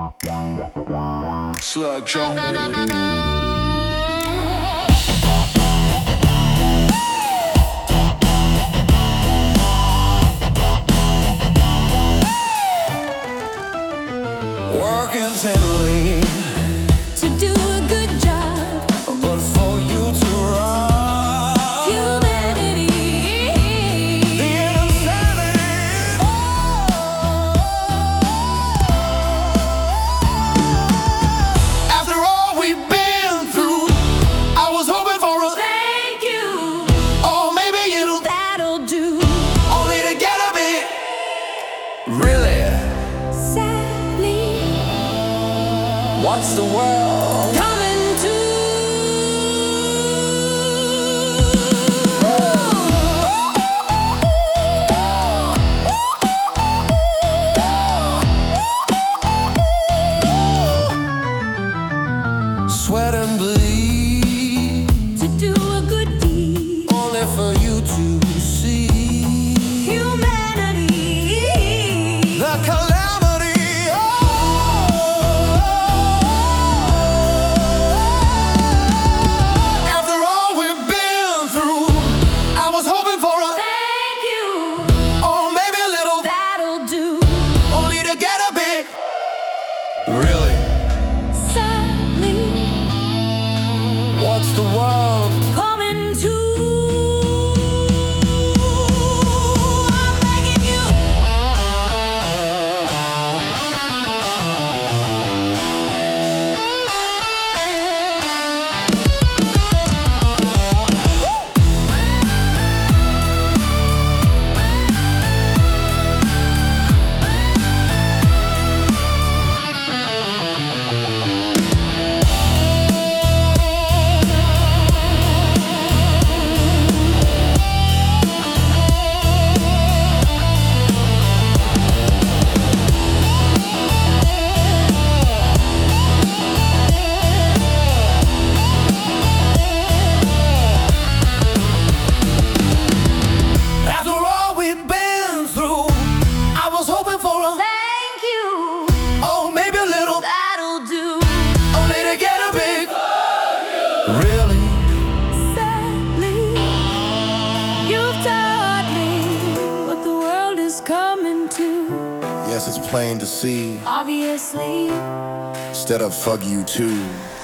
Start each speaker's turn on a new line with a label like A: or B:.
A: Slug Jones.
B: Working steadily
C: to do a good job,
B: but for you to rob
C: humanity.
B: the insanity. After all we've been through, I was hoping for a
C: Thank you,
B: or maybe it'll
C: that'll do.
B: only to get a bit really.
C: Sadly,
B: What's the world
C: coming to.
B: sweat and bleed
C: To do a good deed,
B: only for you to see
C: humanity.
B: the calamity? After all we've been through, I was hoping for a
C: Thank you,
B: or maybe a little
C: that'll do.
B: only to get a bit really.
C: Sadly,
B: What's the world
C: coming to. I'm begging you.
B: after all we've been through? I was hoping for a
C: Thank you,
B: or maybe a little
C: that'll do.
B: only to get a big really.
C: Sadly, you've taught me what the world is coming to.
B: Yes, it's plain to see.
C: Obviously,
B: Instead of fuck you too.